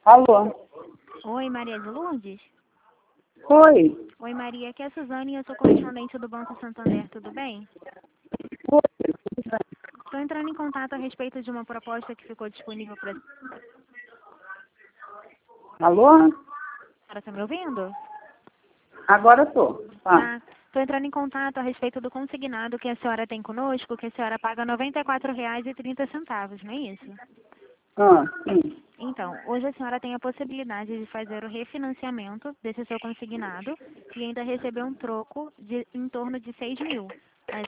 Alô? Oi, Maria de Lourdes? Oi. Oi, Maria, aqui é a Suzane e eu sou correspondente do Banco Santander, tudo bem? Oi. Estou entrando em contato a respeito de uma proposta que ficou disponível para... Alô? A senhora está me ouvindo? Agora tô. Tá. Estou entrando em contato a respeito do consignado que a senhora tem conosco, que a senhora paga R$ 94,30, não é isso? Sim. Então, hoje a senhora tem a possibilidade de fazer o refinanciamento desse seu consignado e ainda receber um troco em torno de 6.000, R$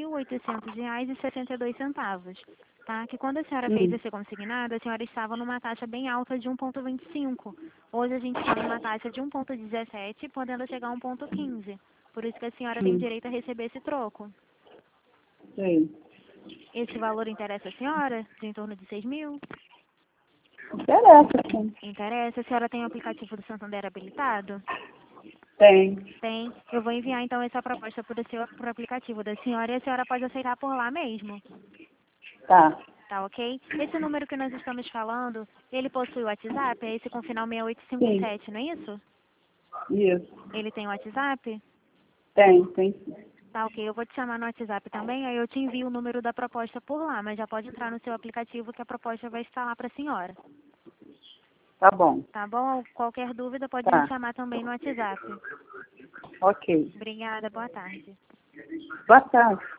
6.800,62, tá? Que quando a senhora fez esse consignado, a senhora estava numa taxa bem alta de 1,25. Hoje a gente está numa taxa de 1,17, podendo chegar a 1,15. Por isso que a senhora tem direito a receber esse troco. Sim. Esse valor interessa a senhora, de em torno de 6.000? Interessa, sim. Interessa. A senhora tem o aplicativo do Santander habilitado? Tem. Tem. Eu vou enviar então essa proposta pro aplicativo da senhora e a senhora pode aceitar por lá mesmo. Tá. Tá ok? Esse número que nós estamos falando, ele possui o WhatsApp? É esse com final Sim. 6857, não é isso? Isso. Ele tem o WhatsApp? Tem. Tá ok. Eu vou te chamar no WhatsApp também, aí eu te envio o número da proposta por lá, mas já pode entrar no seu aplicativo que a proposta vai estar lá para a senhora. Tá bom. Tá bom? Qualquer dúvida pode me Tá. chamar também no WhatsApp. Ok. Obrigada, boa tarde. Boa tarde.